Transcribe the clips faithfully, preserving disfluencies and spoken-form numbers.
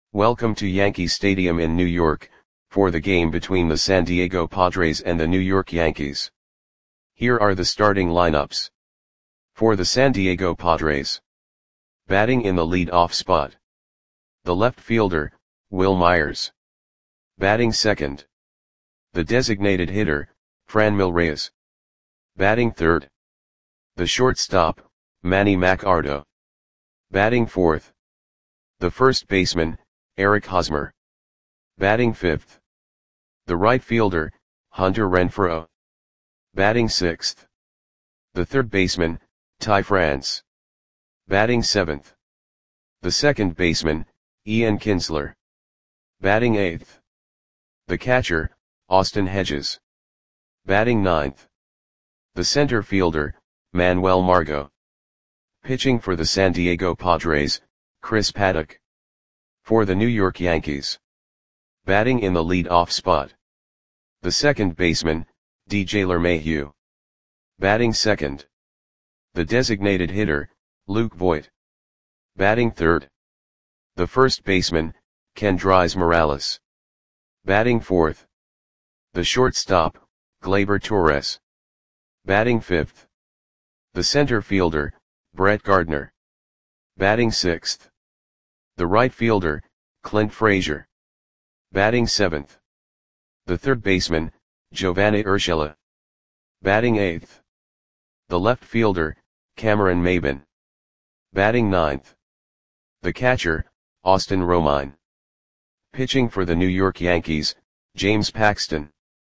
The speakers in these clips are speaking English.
Welcome to Yankee Stadium in New York, for the game between the San Diego Padres and the New York Yankees. Here are the starting lineups. For the San Diego Padres. Batting in the lead-off spot. The left fielder, Wil Myers. Batting second. The designated hitter, Franmil Reyes. Batting third. The shortstop, Manny Machado. Batting fourth. The first baseman, Eric Hosmer. Batting fifth. The right fielder, Hunter Renfroe. Batting sixth. The third baseman, Ty France. Batting seventh. The second baseman, Ian Kinsler. Batting eighth. The catcher, Austin Hedges. Batting ninth. The center fielder, Manuel Margot. Pitching for the San Diego Padres, Chris Paddack. For the New York Yankees. Batting in the lead-off spot. The second baseman, D J LeMahieu. Batting second. The designated hitter, Luke Voit. Batting third. The first baseman, Kendrys Morales. Batting fourth. The shortstop, Gleyber Torres. Batting fifth. The center fielder, Brett Gardner. Batting sixth. The right fielder, Clint Frazier. Batting seventh. The third baseman, Giovanny Urshela. Batting eighth. The left fielder, Cameron Maybin. Batting ninth. The catcher, Austin Romine. Pitching for the New York Yankees, James Paxton.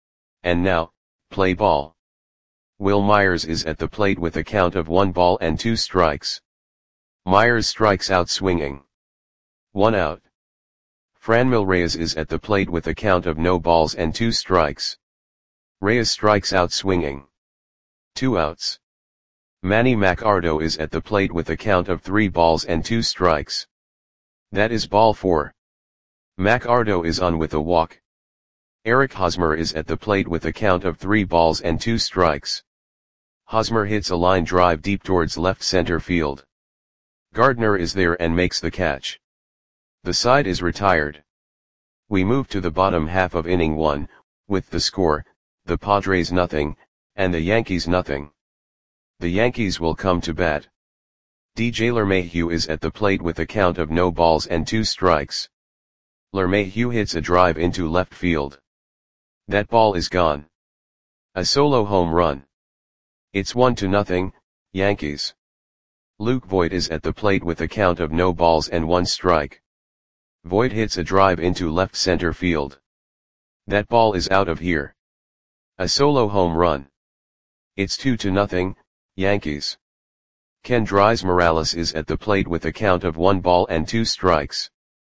And now, play ball. Wil Myers is at the plate with a count of one ball and two strikes. Myers strikes out swinging. One out. Franmil Reyes is at the plate with a count of no balls and two strikes. Reyes strikes out swinging. Two outs. Manny Machado is at the plate with a count of three balls and two strikes. That is ball four. Machado is on with a walk. Eric Hosmer is at the plate with a count of three balls and two strikes. Hosmer hits a line drive deep towards left center field. Gardner is there and makes the catch. The side is retired. We move to the bottom half of inning one, with the score, the Padres nothing, and the Yankees nothing. The Yankees will come to bat. D J LeMahieu is at the plate with a count of no balls and two strikes. LeMahieu hits a drive into left field. That ball is gone. A solo home run. It's one to nothing, Yankees. Luke Voit is at the plate with a count of no balls and one strike. Voit hits a drive into left center field. That ball is out of here. A solo home run. It's two to nothing, Yankees. Kendrys Morales is at the plate with a count of one ball and two strikes.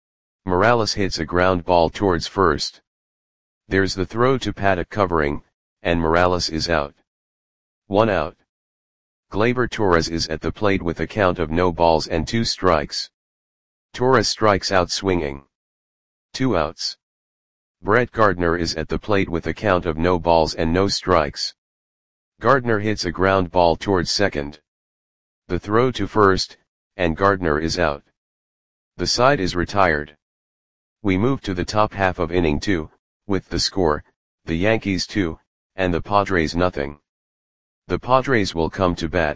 Morales hits a ground ball towards first. There's the throw to Paddack covering, and Morales is out. One out. Gleyber Torres is at the plate with a count of no balls and two strikes. Torres strikes out swinging. Two outs. Brett Gardner is at the plate with a count of no balls and no strikes. Gardner hits a ground ball towards second. The throw to first, and Gardner is out. The side is retired. We move to the top half of inning two, with the score, the Yankees two, and the Padres nothing. The Padres will come to bat.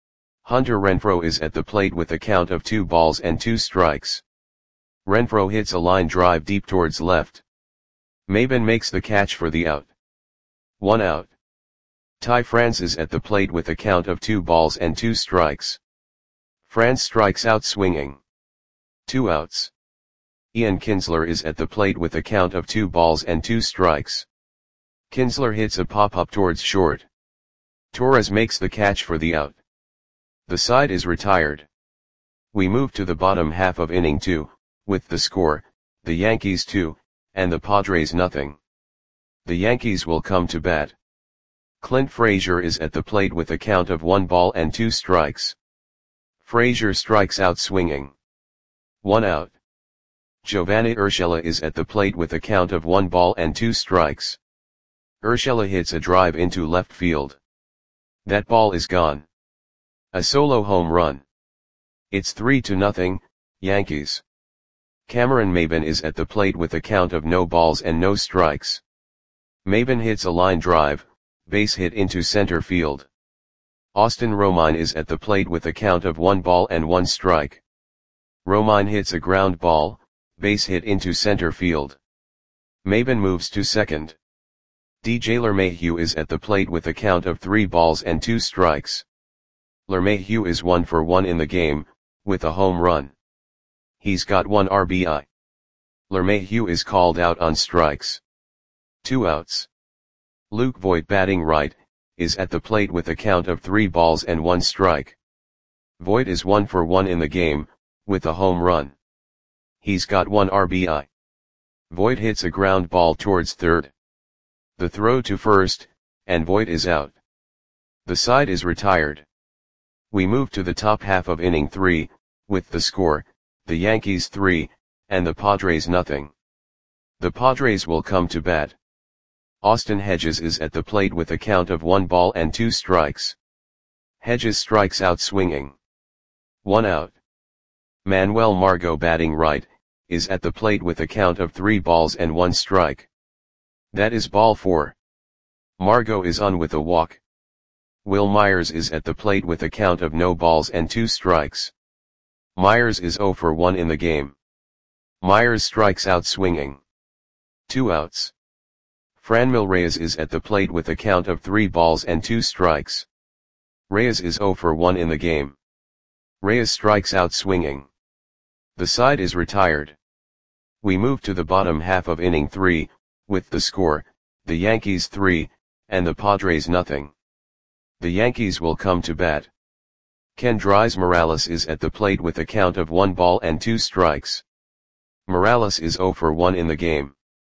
Hunter Renfroe is at the plate with a count of two balls and two strikes. Renfroe hits a line drive deep towards left. Maybin makes the catch for the out. One out. Ty France is at the plate with a count of two balls and two strikes. France strikes out swinging. Two outs. Ian Kinsler is at the plate with a count of two balls and two strikes. Kinsler hits a pop-up towards short. Torres makes the catch for the out. The side is retired. We move to the bottom half of inning two, with the score, the Yankees two, and the Padres nothing. The Yankees will come to bat. Clint Frazier is at the plate with a count of one ball and two strikes. Frazier strikes out swinging. One out. Giovanny Urshela is at the plate with a count of one ball and two strikes. Urshela hits a drive into left field. That ball is gone. A solo home run. It's three to nothing, Yankees. Cameron Maybin is at the plate with a count of no balls and no strikes. Maybin hits a line drive, base hit into center field. Austin Romine is at the plate with a count of one ball and one strike. Romine hits a ground ball, base hit into center field. Maybin moves to second. D J LeMahieu is at the plate with a count of three balls and two strikes. LeMahieu is one for one in the game, with a home run. He's got one R B I. LeMahieu is called out on strikes. Two outs. Luke Voit, batting right, is at the plate with a count of three balls and one strike. Voit is one for one in the game, with a home run. He's got one R B I. Voit hits a ground ball towards third. The throw to first, and Voit is out. The side is retired. We move to the top half of inning three, with the score, the Yankees three, and the Padres nothing. The Padres will come to bat. Austin Hedges is at the plate with a count of one ball and two strikes. Hedges strikes out swinging. One out. Manuel Margot, batting right, is at the plate with a count of three balls and one strike. That is ball four. Margot is on with a walk. Will Myers is at the plate with a count of no balls and two strikes. Myers is zero for one in the game. Myers strikes out swinging. Two outs. Franmil Reyes is at the plate with a count of three balls and two strikes. Reyes is zero for one in the game. Reyes strikes out swinging. The side is retired. We move to the bottom half of inning three, with the score, the Yankees three, and the Padres nothing. The Yankees will come to bat. Kendrys Morales is at the plate with a count of one ball and two strikes. Morales is zero for one in the game.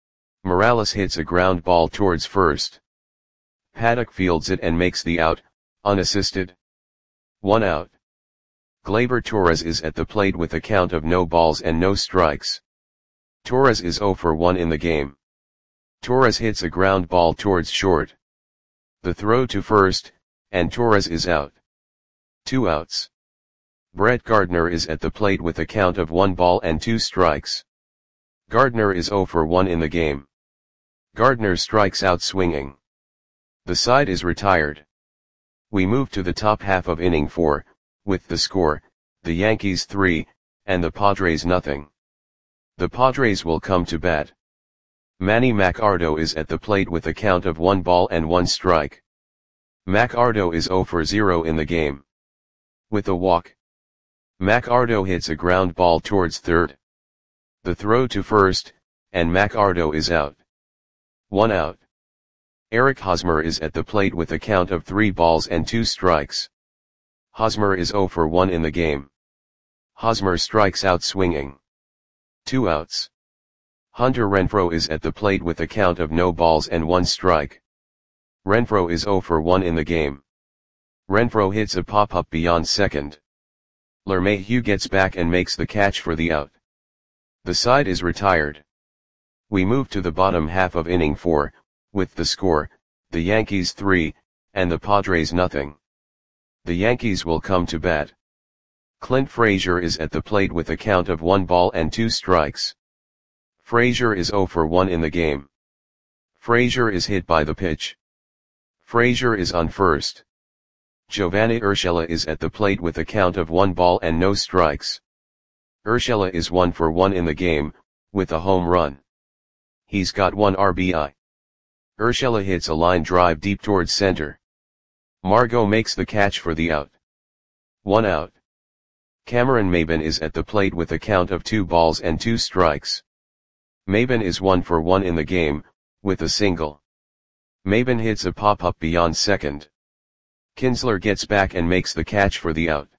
Morales hits a ground ball towards first. Paddock fields it and makes the out, unassisted. One out. Gleyber Torres is at the plate with a count of no balls and no strikes. Torres is zero for one in the game. Torres hits a ground ball towards short. The throw to first, and Torres is out. Two outs. Brett Gardner is at the plate with a count of one ball and two strikes. Gardner is zero for one in the game. Gardner strikes out swinging. The side is retired. We move to the top half of inning four, with the score, the Yankees three, and the Padres nothing. The Padres will come to bat. Manny Machado is at the plate with a count of one ball and one strike. Machado is zero for zero in the game. With a walk. Machado hits a ground ball towards third. The throw to first, and Machado is out. One out. Eric Hosmer is at the plate with a count of three balls and two strikes. Hosmer is zero for one in the game. Hosmer strikes out swinging. Two outs. Hunter Renfroe is at the plate with a count of no balls and one strike. Renfroe is zero for one in the game. Renfroe hits a pop-up beyond second. LeMahieu gets back and makes the catch for the out. The side is retired. We move to the bottom half of inning four, with the score, the Yankees three, and the Padres nothing. The Yankees will come to bat. Clint Frazier is at the plate with a count of one ball and two strikes. Frazier is zero for one in the game. Frazier is hit by the pitch. Frazier is on first. Giovanny Urshela is at the plate with a count of one ball and no strikes. Urshela is one for one in the game, with a home run. He's got one R B I. Urshela hits a line drive deep towards center. Margot makes the catch for the out. One out. Cameron Maybin is at the plate with a count of two balls and two strikes. Maybin is one for one in the game, with a single. Maybin hits a pop-up beyond second. Kinsler gets back and makes the catch for the out.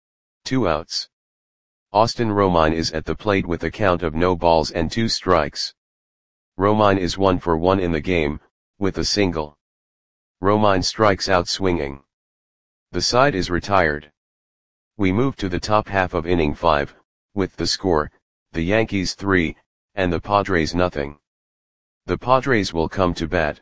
Two outs. Austin Romine is at the plate with a count of no balls and two strikes. Romine is one for one in the game, with a single. Romine strikes out swinging. The side is retired. We move to the top half of inning five, with the score, the Yankees three, and the Padres nothing. The Padres will come to bat.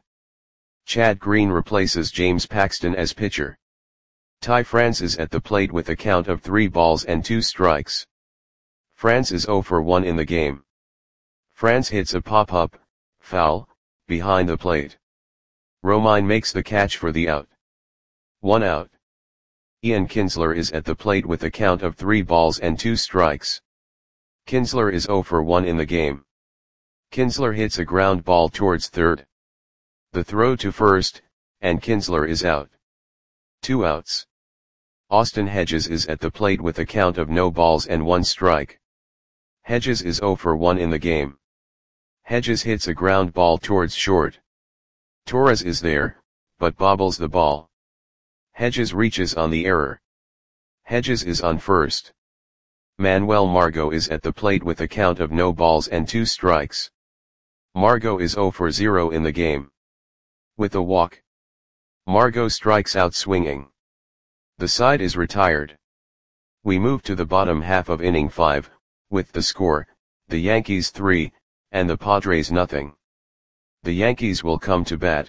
Chad Green replaces James Paxton as pitcher. Ty France is at the plate with a count of three balls and two strikes. France is zero for one in the game. France hits a pop-up, foul, behind the plate. Romine makes the catch for the out. One out. Ian Kinsler is at the plate with a count of three balls and two strikes. Kinsler is zero for one in the game. Kinsler hits a ground ball towards third. The throw to first, and Kinsler is out. Two outs. Austin Hedges is at the plate with a count of no balls and one strike. Hedges is zero for one in the game. Hedges hits a ground ball towards short. Torres is there, but bobbles the ball. Hedges reaches on the error. Hedges is on first. Manuel Margot is at the plate with a count of no balls and two strikes. Margot is zero for zero in the game. With a walk. Margot strikes out swinging. The side is retired. We move to the bottom half of inning five, with the score, the Yankees three, and the Padres nothing. The Yankees will come to bat.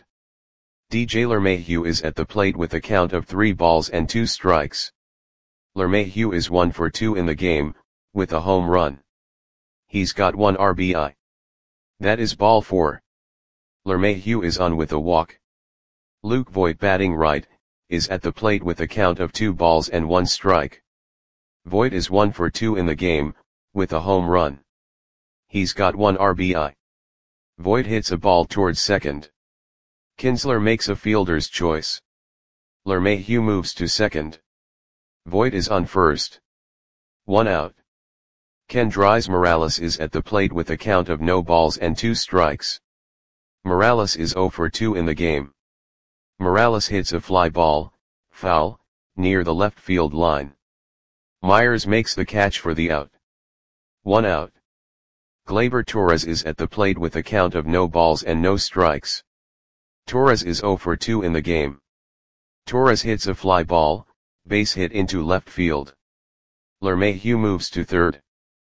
D J LeMahieu is at the plate with a count of three balls and two strikes. LeMahieu is one for two in the game, with a home run. He's got one R B I. That is ball four. LeMahieu is on with a walk. Luke Voit, batting right, is at the plate with a count of two balls and one strike. Voit is one for two in the game, with a home run. He's got one R B I. Voit hits a ball towards second. Kinsler makes a fielder's choice. LeMahieu moves to second. Voit is on first. One out. Kendrys Morales is at the plate with a count of no balls and two strikes. Morales is zero for two in the game. Morales hits a fly ball, foul, near the left field line. Myers makes the catch for the out. One out. Gleyber Torres is at the plate with a count of no balls and no strikes. Torres is zero for two in the game. Torres hits a fly ball, base hit into left field. LeMahieu moves to third.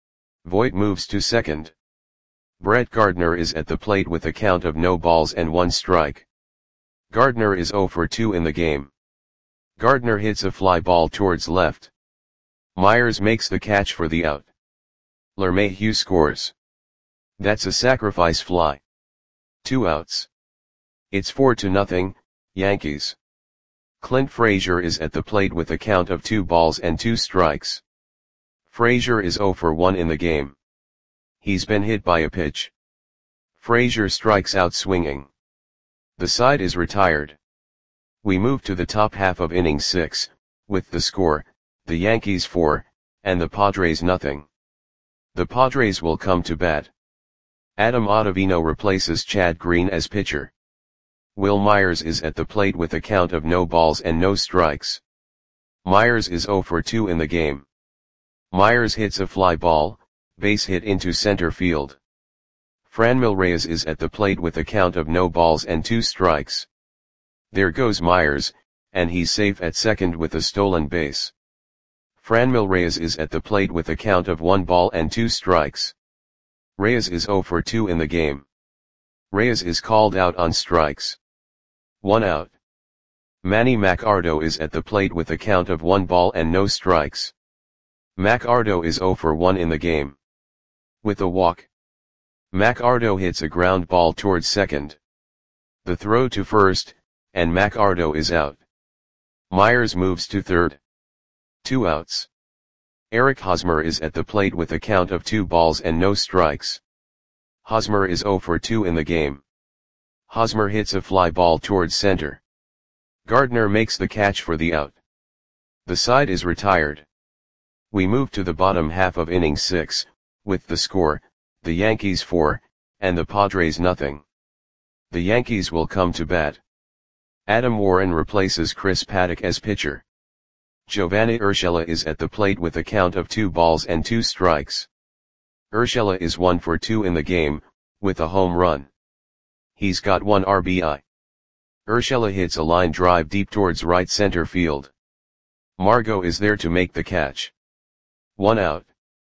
Voit moves to second. Brett Gardner is at the plate with a count of no balls and one strike. Gardner is zero for two in the game. Gardner hits a fly ball towards left. Myers makes the catch for the out. LeMahieu scores. That's a sacrifice fly. Two outs. It's four to nothing, Yankees. Clint Frazier is at the plate with a count of two balls and two strikes. Frazier is zero for one in the game. He's been hit by a pitch. Frazier strikes out swinging. The side is retired. We move to the top half of inning six, with the score, the Yankees four, and the Padres nothing. The Padres will come to bat. Adam Ottavino replaces Chad Green as pitcher. Will Myers is at the plate with a count of no balls and no strikes. Myers is zero for two in the game. Myers hits a fly ball, base hit into center field. Franmil Reyes is at the plate with a count of no balls and two strikes. There goes Myers, and he's safe at second with a stolen base. Franmil Reyes is at the plate with a count of one ball and two strikes. Reyes is zero for two in the game. Reyes is called out on strikes. One out. Manny Machado is at the plate with a count of one ball and no strikes. Machado is zero for one in the game. With a walk. Machado hits a ground ball towards second. The throw to first, and Machado is out. Myers moves to third. Two outs. Eric Hosmer is at the plate with a count of two balls and no strikes. Hosmer is zero for two in the game. Hosmer hits a fly ball towards center. Gardner makes the catch for the out. The side is retired. We move to the bottom half of inning six, with the score, the Yankees four, and the Padres nothing. The Yankees will come to bat. Adam Warren replaces Chris Paddack as pitcher. Giovanni Urshela is at the plate with a count of two balls and two strikes. Urshela is one for two in the game, with a home run. He's got one R B I. Urshela hits a line drive deep towards right center field. Margot is there to make the catch. One out.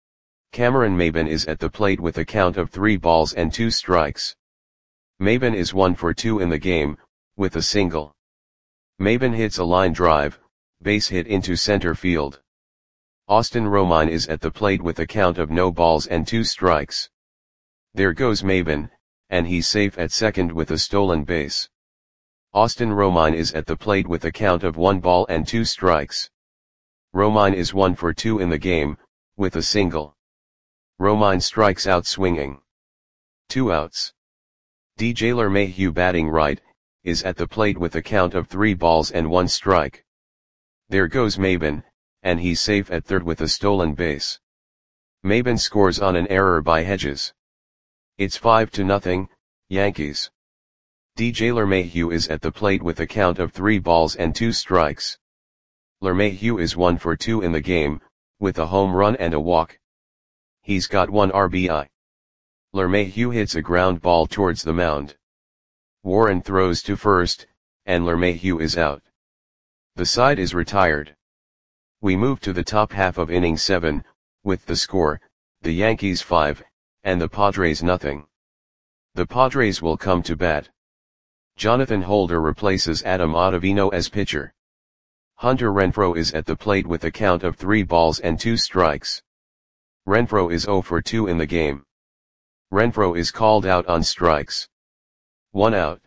Cameron Maybin is at the plate with a count of three balls and two strikes. Maybin is one for two in the game, with a single. Maybin hits a line drive, base hit into center field. Austin Romine is at the plate with a count of no balls and two strikes. There goes Maben, and he's safe at second with a stolen base. Austin Romine is at the plate with a count of one ball and two strikes. Romine is one for two in the game, with a single. Romine strikes out swinging. Two outs. D J LeMahieu batting right, is at the plate with a count of three balls and one strike. There goes Maben, and he's safe at third with a stolen base. Maben scores on an error by Hedges. It's five to nothing, Yankees. D J LeMahieu is at the plate with a count of three balls and two strikes. LeMahieu is one for two in the game, with a home run and a walk. He's got one R B I. LeMahieu hits a ground ball towards the mound. Warren throws to first, and LeMahieu is out. The side is retired. We move to the top half of inning seven, with the score, the Yankees five, and the Padres nothing. The Padres will come to bat. Jonathan Holder replaces Adam Ottavino as pitcher. Hunter Renfroe is at the plate with a count of three balls and two strikes. Renfroe is zero for two in the game. Renfroe is called out on strikes. One out.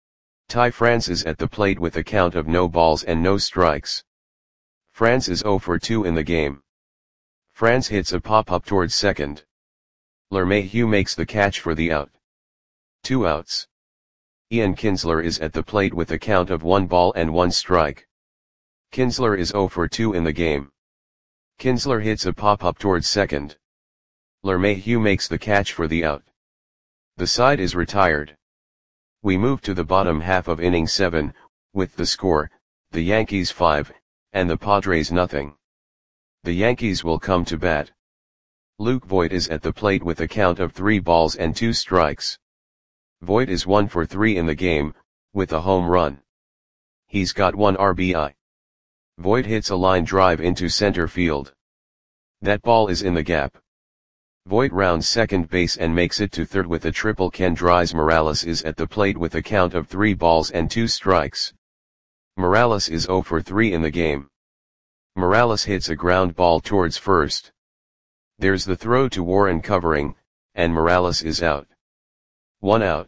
Ty France is at the plate with a count of no balls and no strikes. France is zero for two in the game. France hits a pop-up towards second. LeMahieu makes the catch for the out. Two outs. Ian Kinsler is at the plate with a count of one ball and one strike. Kinsler is zero for two in the game. Kinsler hits a pop-up towards second. LeMahieu makes the catch for the out. The side is retired. We move to the bottom half of inning seven, with the score, the Yankees five, and the Padres nothing. The Yankees will come to bat. Luke Voit is at the plate with a count of three balls and two strikes. Voit is one for three in the game, with a home run. He's got one R B I. Voit hits a line drive into center field. That ball is in the gap. Voit rounds second base and makes it to third with a triple. Kendrys Morales is at the plate with a count of three balls and two strikes. Morales is zero for three in the game. Morales hits a ground ball towards first. There's the throw to Warren covering, and Morales is out. One out.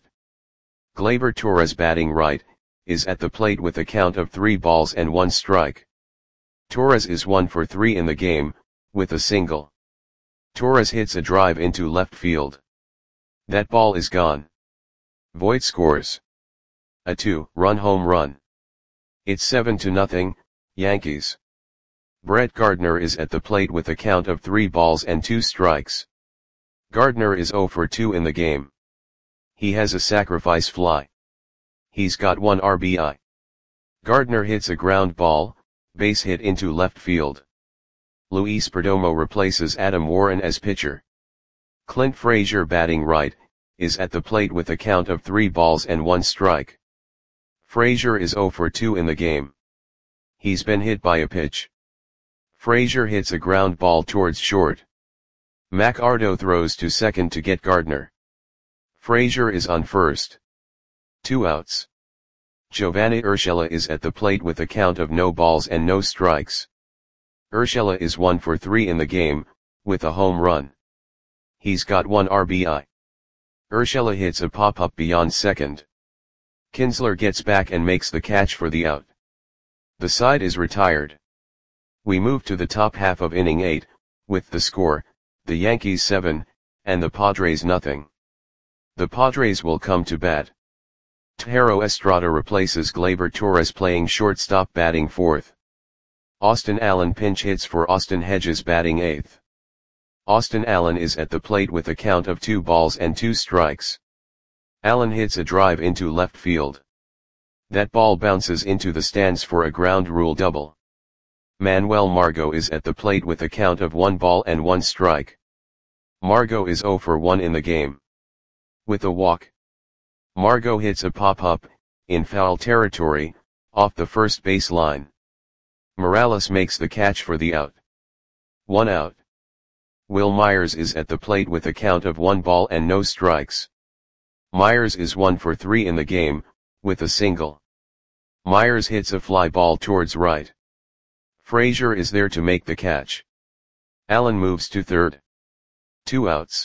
Gleyber Torres batting right, is at the plate with a count of three balls and one strike. Torres is one for three in the game, with a single. Torres hits a drive into left field. That ball is gone. Voit scores a two-run home run. It's seven to nothing, Yankees. Brett Gardner is at the plate with a count of three balls and two strikes. Gardner is zero for two in the game. He has a sacrifice fly. He's got one R B I. Gardner hits a ground ball, base hit into left field. Luis Perdomo replaces Adam Warren as pitcher. Clint Frazier batting right, is at the plate with a count of three balls and one strike. Frazier is zero for two in the game. He's been hit by a pitch. Frazier hits a ground ball towards short. McArdo throws to second to get Gardner. Frazier is on first. Two outs. Giovanni Urshela is at the plate with a count of no balls and no strikes. Urshela is one for three in the game, with a home run. He's got one R B I. Urshela hits a pop-up beyond second. Kinsler gets back and makes the catch for the out. The side is retired. We move to the top half of inning eight, with the score, the Yankees seven, and the Padres nothing. The Padres will come to bat. Tejero Estrada replaces Gleyber Torres playing shortstop batting fourth. Austin Allen pinch hits for Austin Hedges batting eighth. Austin Allen is at the plate with a count of two balls and two strikes. Allen hits a drive into left field. That ball bounces into the stands for a ground rule double. Manuel Margot is at the plate with a count of one ball and one strike. Margot is zero for one in the game. With a walk. Margot hits a pop-up, in foul territory, off the first base line. Morales makes the catch for the out. One out. Will Myers is at the plate with a count of one ball and no strikes. Myers is one for three in the game, with a single. Myers hits a fly ball towards right. Frazier is there to make the catch. Allen moves to third. Two outs.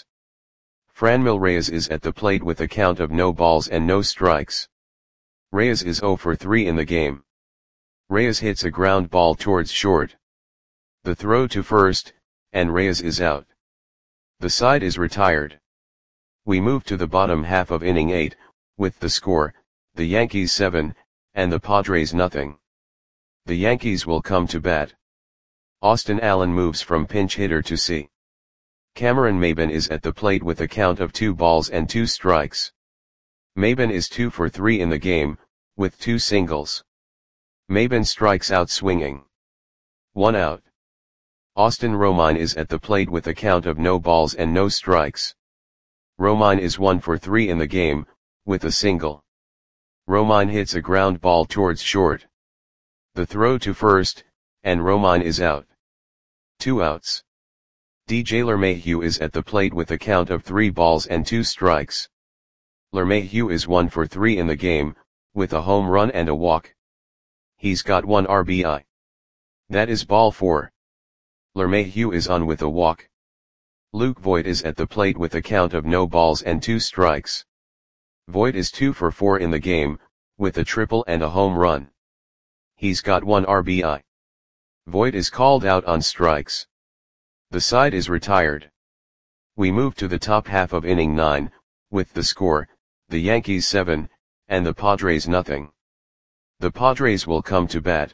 Franmil Reyes is at the plate with a count of no balls and no strikes. Reyes is oh for three in the game. Reyes hits a ground ball towards short. The throw to first, and Reyes is out. The side is retired. We move to the bottom half of inning eight, with the score, the Yankees seven, and the Padres nothing. The Yankees will come to bat. Austin Allen moves from pinch hitter to C. Cameron Maybin is at the plate with a count of two balls and two strikes. Maybin is two for three in the game, with two singles. Maybin strikes out swinging. One out. Austin Romine is at the plate with a count of no balls and no strikes. Romine is one for three in the game, with a single. Romine hits a ground ball towards short. The throw to first, and Romine is out. Two outs. D J LeMahieu is at the plate with a count of three balls and two strikes. LeMahieu is one for three in the game, with a home run and a walk. He's got one R B I. That is ball four. LeMahieu is on with a walk. Luke Voit is at the plate with a count of no balls and two strikes. Voit is two for four in the game, with a triple and a home run. He's got one R B I. Voit is called out on strikes. The side is retired. We move to the top half of inning nine, with the score, the Yankees seven, and the Padres nothing. The Padres will come to bat.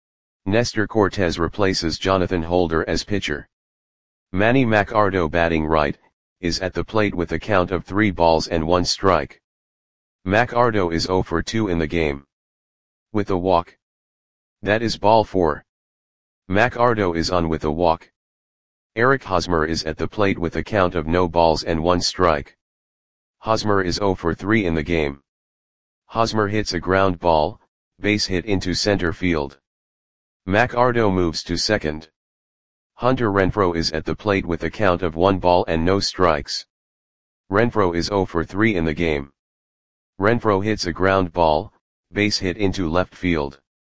Nestor Cortez replaces Jonathan Holder as pitcher. Manny Machado, batting right, is at the plate with a count of three balls and one strike. Machado is oh for two in the game. With a walk. That is ball four. Machado is on with a walk. Eric Hosmer is at the plate with a count of no balls and one strike. Hosmer is oh for three in the game. Hosmer hits a ground ball, base hit into center field. Machado moves to second. Hunter Renfroe is at the plate with a count of one ball and no strikes. Renfroe is oh for three in the game. Renfroe hits a ground ball, base hit into left field.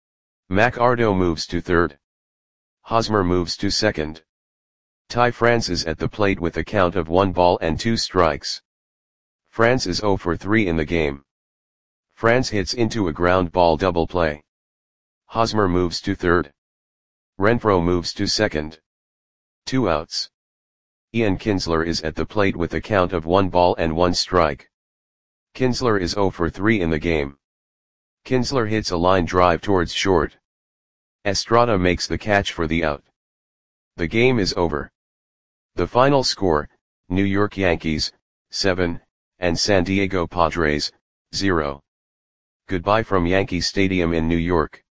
Machado moves to third. Hosmer moves to second. Ty France is at the plate with a count of one ball and two strikes. France is oh for three in the game. France hits into a ground ball double play. Hosmer moves to third. Renfroe moves to second. Two outs. Ian Kinsler is at the plate with a count of one ball and one strike. Kinsler is oh for three in the game. Kinsler hits a line drive towards short. Estrada makes the catch for the out. The game is over. The final score, New York Yankees, seven, and San Diego Padres, zero. Goodbye from Yankee Stadium in New York.